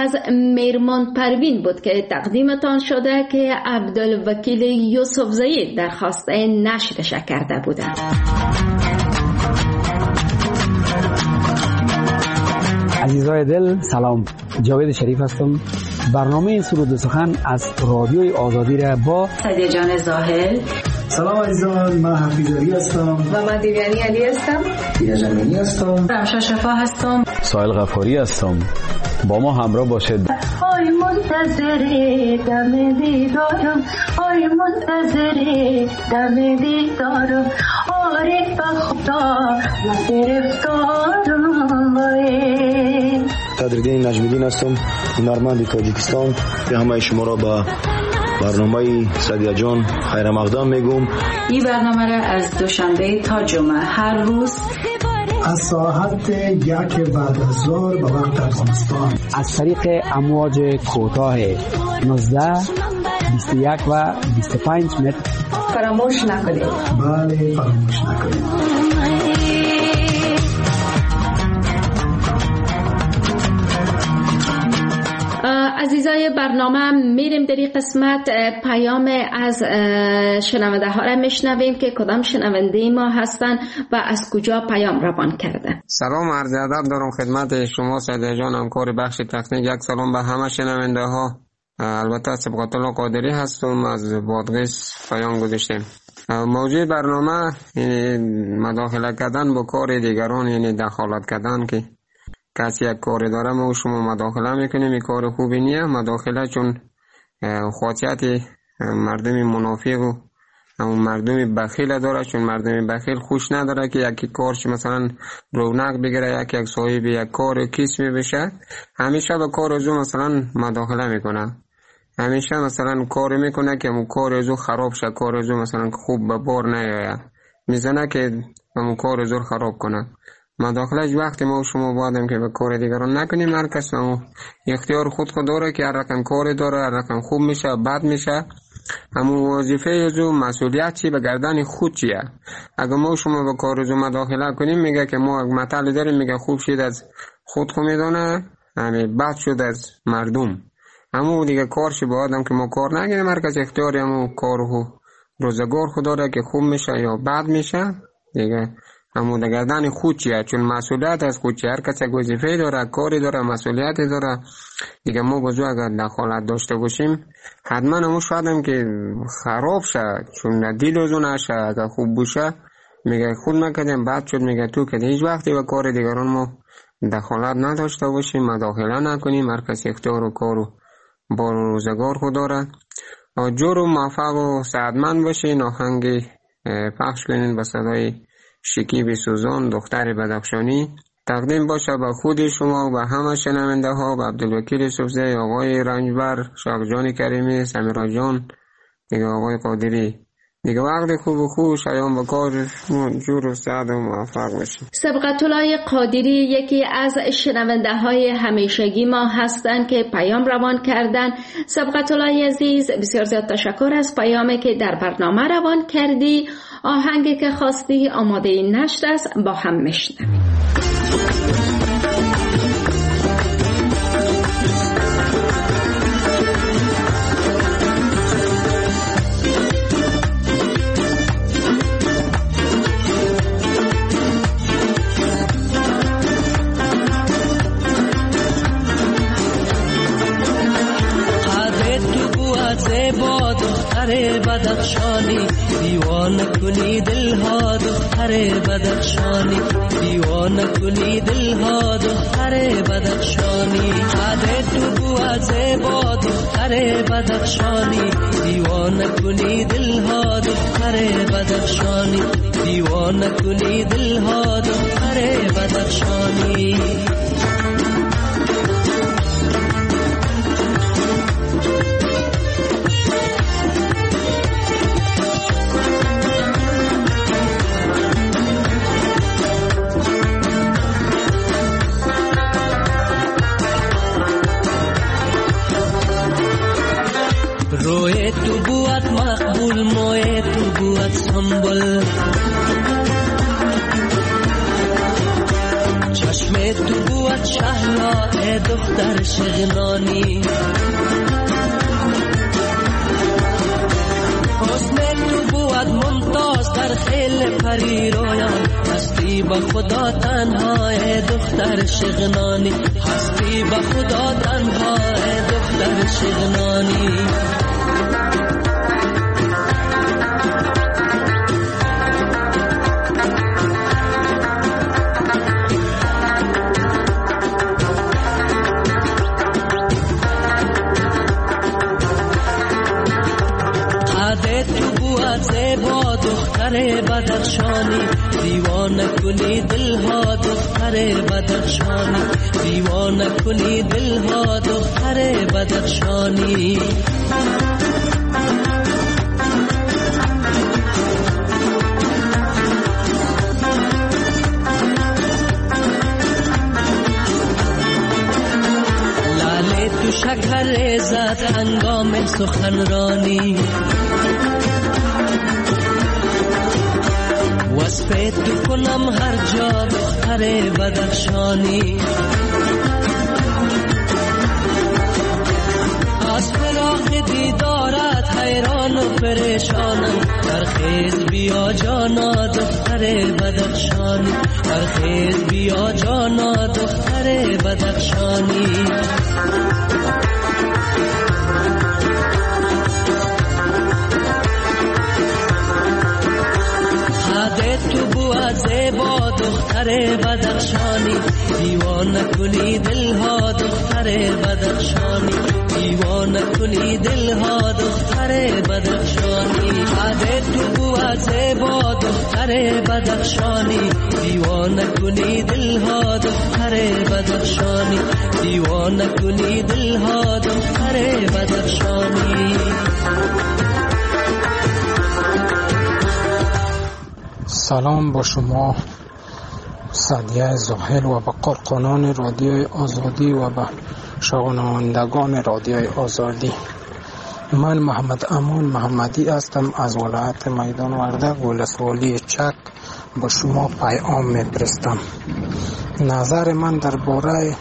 از میرمان پروین بود که تقدیمتان شده که عبدالوکیل یوسفزئی درخواست نشرش کرده بودند. عزیزای دل سلام، جاوید شریف هستم. برنامه سرود و سخن از رادیوی آزادی را با سعدیه جان زاهل. سلام عزیزان، من حفیظ علی هستم و من دیویانی علی هستم. دیده جمینی هستم. رمشا شفا هستم. سایل غفاری هستم. با ما همراه باشید. آی منتظر دم دیدارم، آی منتظر دم دیدارم، آره بخدا گرفتارم. صدرالدین نجمیدین هستم، هنرمند تاجیکستان. همه شما را با برنامه سعدیه جان خیر مقدم میگم. این برنامه را از دوشنبه تا جمعه هر روز از ساعت یک بعد از ظهر به وقت افغانستان از طریق امواج کوتاه نوزده، بیست و یک و بیست و پنج متر فراموش نکنید. بله فراموش نکنید. عزیزای برنامه، میریم در این قسمت پیام از شنونده ها را میشنویم که کدام شنونده ما هستن و از کجا پیام روان کرده. سلام، عرض ادب دارم خدمت شما سعدیه جان، همکار بخش تکنیک. یک سلام به همه شنونده ها. البته سبقت الله قادری هستم، از بادغیس پیام گذاشتیم. موضوع برنامه یعنی مداخله کردن با کار دیگران، یعنی دخالت کردن که کسی یک کاری داره ما شما مداخله میکنیم. این کار خوبی نیه مداخله، چون خاصیت مردم منافق و مردم بخیل داره. چون مردم بخیل خوش نداره که یکی کارش مثلا رونق بگیره، یک یک صاحب یک کار کسمی بشه، همیشه به کار ازو مثلا مداخله میکنه، همیشه مثلا کار میکنه که مو کار ازو خراب شه، کار ازو مثلا خوب به بار نیایه، میزنه که مو کار ازو خراب کنه. مداخله وقتی ما شما بادم که به کار دیگران نکنیم. هر کس ما اختیار خود خود داره که هر رقم کار داره، هر رقم خوب میشه بد میشه. همون وظیفه ازو مسئولیت چی به گردن خود چیه. اگر ما شما به کار ازو مداخله کنیم، میگه که ما مطلع داریم، میگه خوب شد از خود خود میدونه، همین بد شد از مردم. همون دیگه کارش با آدم که ما کار نگیریم. هر کس اختیاری همون کار و روزگار خود داره که خوب میشه یا بد میشه دیگه. همون دگردن خود چیه، چون مسئولیت از خود چیه. هر کسی وظیفه داره، کاری داره، مسئولیت داره دیگه. ما بازو اگر دخالت داشته باشیم حتما همون شاید که خراب شه، چون دیل ازو نشه. اگر خوب باشه میگه خود نکردیم بد شد، میگه تو که هیچ وقتی به کار دیگران ما دخالت نداشته باشیم، مداخله نکنیم. هر کسی اختیار و کارو با روزگار خود داره. جور و موفق و سعادتمند باشین. آهنگ پخش کنین با صدای شکیب سوزان دختر بدخشانی، تقدیم باشه به خود شما و به همه شنونده ها، به عبدالوکیل یوسفزئی، آقای رنجبر، شاقجان کریمی، سمیرا جان، دیگه آقای قادری. دیگه وقت خوب و خوب شایان با کار جور و سعد و موفق باشیم. سبقت الله قادری یکی از شنونده های همیشگی ما هستند که پیام روان کردن. سبقت الله عزیز، بسیار زیاد تشکر از پیامی که در برنامه روان کردی. آهنگی که خواستی آماده نشر است، با هم میشنویم. بدخشانی دیوانه کنی دل ها دختر بدخشانی، دیوانه کنی دل ها دختر بدخشانی. قد تو بو زیبا دختر بدخشانی، دیوانه کنی دل ها دختر بدخشانی، دیوانه کنی دل ها دختر بدخشانی. روی تو بود مقبول، موی تو بود سنبل، چشم تو بود های دختر شغنانی. حسن نبوت ممتاز در خیل پری رویان، هستی با خدا تنهای دختر شغنانی، هستی با خدا تنهای دختر شغنانی. زیبا دختر بدخشانی، دیوانه کنی دلها دختر بدخشانی، دیوانه کنی دلها دختر بدخشانی. لاله تو شکر زد هنگام سخنرانی، وصفه تو کنم هر جا دختر بدخشانی. از فراق دیدارت حیران و پریشانم، برخیز بیا جانا دختر بدخشانی، برخیز بیا جانا دختر بدخشانی. تو بود زیبا دختر بدخشانی، دیوانه کنی دلها دختر بدخشانی، دیوانه کنی دلها دختر بدخشانی. تو بود زیبا دختر بدخشانی، دیوانه کنی دلها دختر بدخشانی، دیوانه کنی دلها دختر بدخشانی. سلام با شما سعدیه زاهل و به کارکنان رادیوی آزادی و به شنوندگان رادیوی آزادی. من محمد امان محمدی هستم از ولایت میدان وردک ولسوالی چک. با شما پیام می‌فرستم. نظر من درباره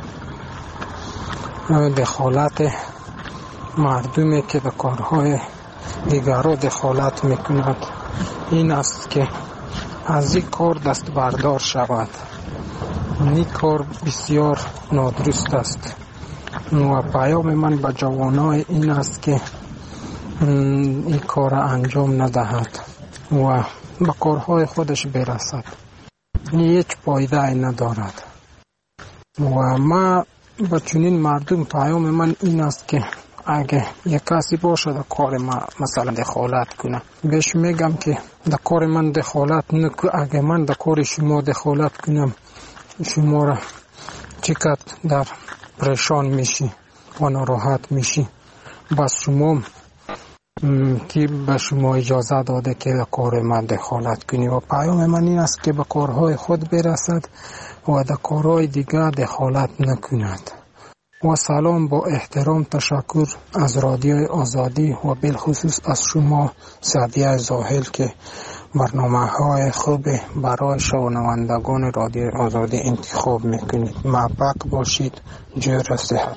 دخالت مردمی که به کارهای دیگران دخالت می‌کند این است که از این کار دست بردار شود. این کار بسیار نادرست است و پیام من به جوانای این است که این کار انجام ندهد و به کارهای خودش برسد. این هیچ فایده ندارد و ما به چنین مردم پیام من این است که اگه یک کسی باشه در کار ما مثلا دخالت کنه، بهش میگم که در کار من دخالت نکن. اگه من در کار شما دخالت کنم شما را چقدر در پریشان میشی و ناراحت میشی. بس شما که به شما اجازه داده که در کار من دخالت کنی و پیام من این است که به کارهای خود برسد و در کارهای دیگر دخالت نکند. و سلام با احترام تشکر از رادیوی آزادی و بالخصوص از شما سعدیه زاهل که برنامه های خوب برای شنوندگان رادیوی آزادی انتخاب میکنید. موفق باشید. جور صحت.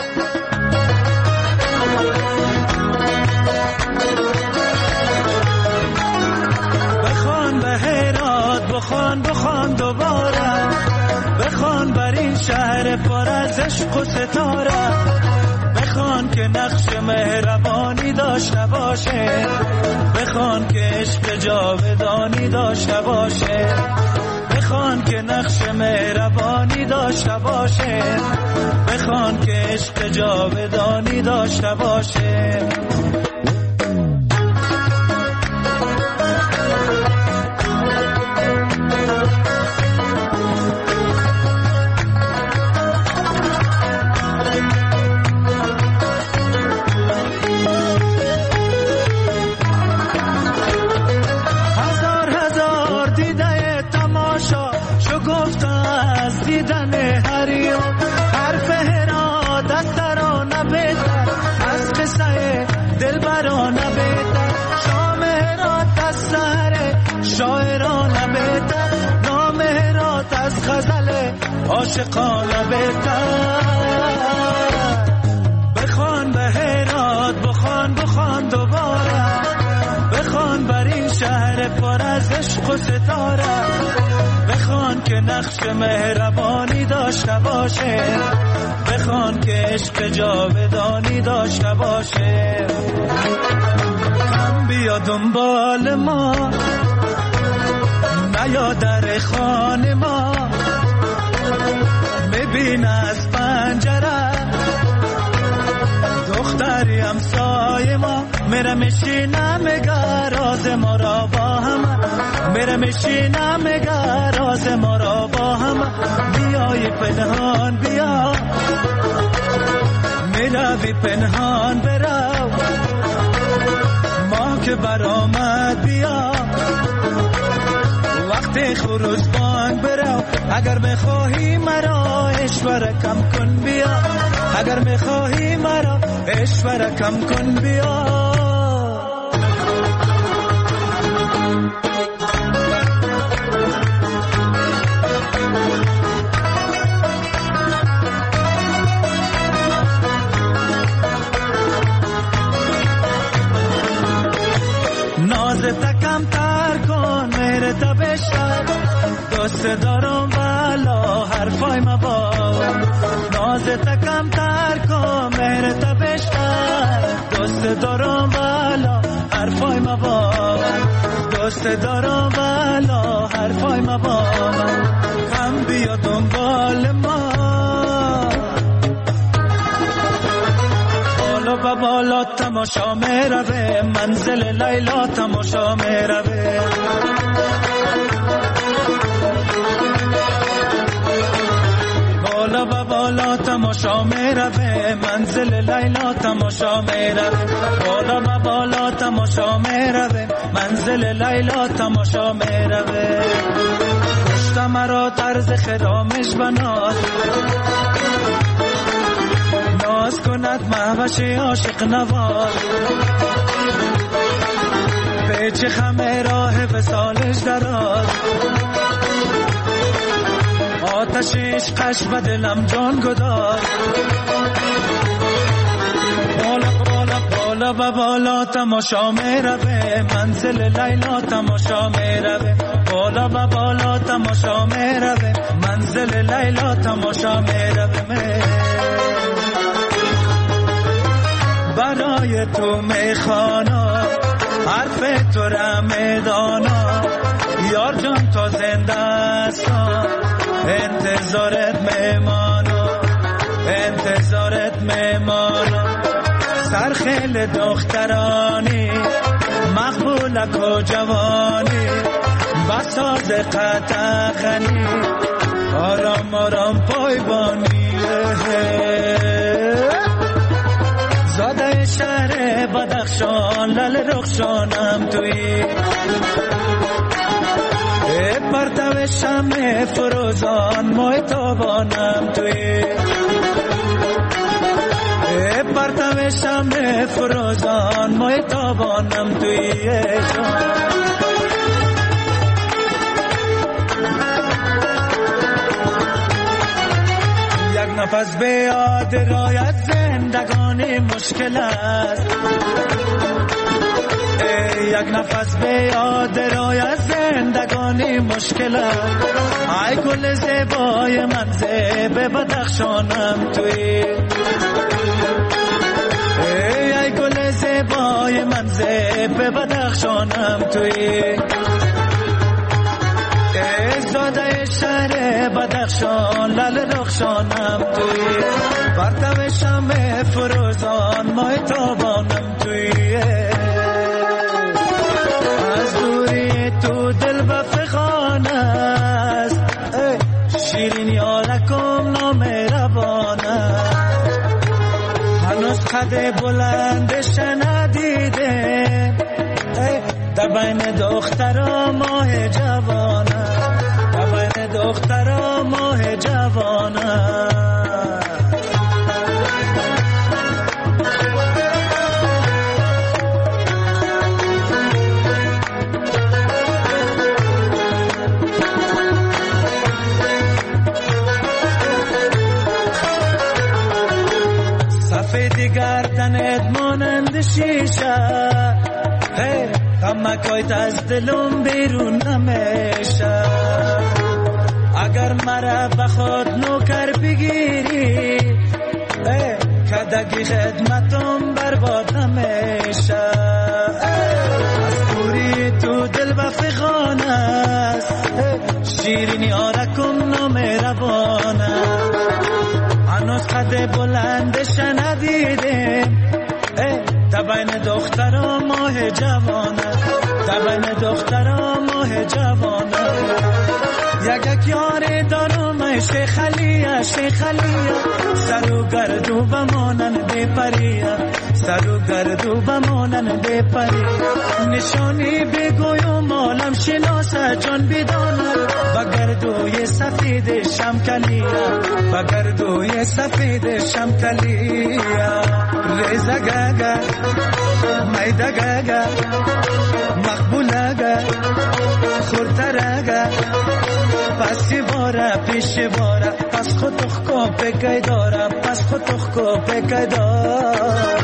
بخوان به هرات، بخوان بخوان دوباره، بخوان بر این شهر پر از عشق و ستاره، بخوان که نقش مهربانی داشته باشه، بخوان که عشق جاودانی داشته باشه، بخوان که نقش مهربانی داشته باشه، بخوان که عشق جاودانی داشته باشه. عاشقانه بهتر. بخوان به هرات، بخوان بخوان دوباره، بخوان بر این شهر پر از عشق و ستاره، بخوان که نقش مهربانی داشته باشه، بخوان که عشق جاودانی داشته باشه. کم بیا دنبال ما، نیا در خانه ما، میبین از پنجره دختری همسایه ما، میره میشینه میگه راز ما را با هم، میره میشینه میگه راز ما را با هم. بیای پنهان بیا، میروی پنهان برو، ما که برآمد بیا، وقت خروج بانگ برو. اگر بخواهی مرا اشوره کم کن بیا، اگر بخواهی مرا اشوره کم کن بیا. نازت کم تر کن میره تا بشتر، دوست دارم والا حرفای مبا. نازت کم تر کن میره تا بشتر، دوست دارم والا حرفای مبا، دوست دارم والا حرفای مبا. کم بیا دنبال ما، بالا و بالا تماشا میروه، منزل لیلا تماشا میروه. بالا و بالا تماشا میروه، منزل لیلا تماشا میروه. بالا و بالا تماشا میروه، منزل لیلا تماشا میروه. پشت مرا طرز خرامش بناد، ناز کند مهوش عاشق نواز، پیچ خمه راه وصالش دراز، آتش عشقش به دلم جان گداز. بالا بالا بالا و بالا تماشا میروه، منزل لیلا تماشا میروه. بالا و بالا تماشا میروه، منزل لیلا تماشا میروه. برای تو میخوانا حرف تو را میدانا، یار جان تا زنده هستم انتظارت میمانا، انتظارت میمانا. سرخیل دخترانی مقبولک و جوانی، بساز قطعخنی آرام آرام پایبانی. زاده شهر بدخشان لل رخشانم توی، پرتو شمع فروزان مای تابانم توی، پرتو شمع فروزان مای تابانم توی. یک نفس به یاد رایت زندگانی مشکل است، یک نفس به یاد رایت زندگانی مشکل است. ای گل زیبای من زیب بدخشانم توی، ای گل زیبای من زیب بدخشانم توی. زاده شهر بدخشان لل رخشانم توی، پرتو شمع فروزان مای تابانم توی. از دوری تو دل بفخان است، شیرین یارکم نامهربان است. هنوز خد بلندش ندیده، در بین دخترا ماه جوانه، در بین دخترا ماه جوانه. شیشه غمکایت از دلم بیرون نمیشه اگر مرا بخواد نوکر بگیری کدگی خدمتم برباد نمیشه از دوری تو دل و فغان است شیرینی آرکم نامهربانه هنوز قد بلندش ندیدیم تبین دخترا ماه جوانه تبین دخترا ماه جوانه یک یک یاری دارم شیخ علیه شیخ علیه سر و گردو بمانن دی پریه سر و گردو بمانن دی پریه نشانی بگویم عالم شناسه جان بداند و گردوی سفید شمکلیه و گردوی سفید شمکلیه ریزه گگه میده گگه مقبوله گه خورتره پس باره پیش باره پس خود تخکو بگی داره پس خود تخکو بگی داره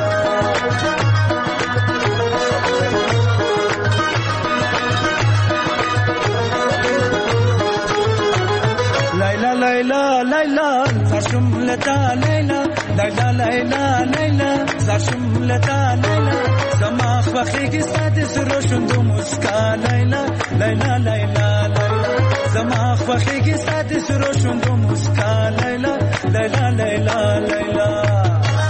لیلا لیلا لیلا زرشم لتا لیلا لیلا لیلا لیلا زرشم لتا لیلا زماخ وخیگی سادس روشن دو مسکا لیلا لیلا لیلا لیلا زماخ وخیگی سادس روشن دو مسکا لیلا لیلا لیلا لیلا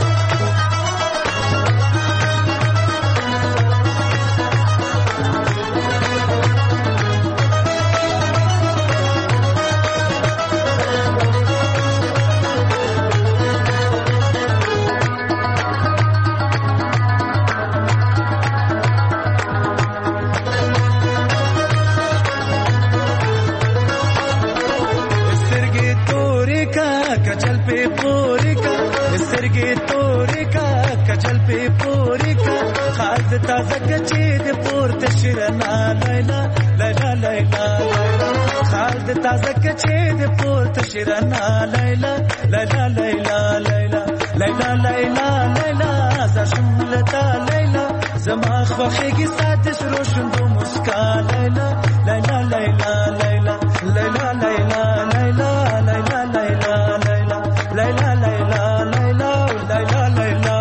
تازه کچې د پورته شیرنا لیلا لیلا لیلا خال د تازه کچې د پورته شیرنا لیلا لیلا لیلا لیلا لیلا لیلا لیلا زشم لتا لیلا زما خوخیږي ساتس روشن دو مسکا لیلا لیلا لیلا لیلا لیلا لیلا لیلا لیلا لیلا لیلا لیلا لیلا لیلا لیلا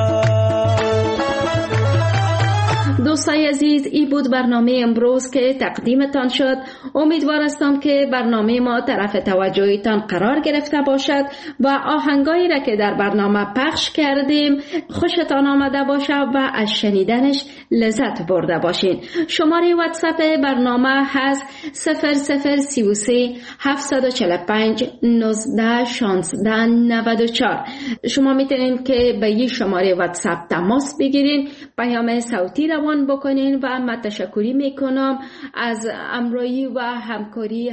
دوستای عزیز، این بود برنامه امروز که تقدیمتان شد. امیدوار هستم که برنامه ما طرف توجهتان قرار گرفته باشد و آهنگایی را که در برنامه پخش کردیم خوشتان آمده باشد و از شنیدنش لذت برده باشین. شماره واتساپ برنامه هست صفر صفر سی و سه هفتصد و چهل و پنج نوزده شانزده نود و چهار. شما میتونین که به این شماره واتساپ تماس بگیرین، پیام صوتی روان بکنین و من تشکری میکنم از همراهی و همکاری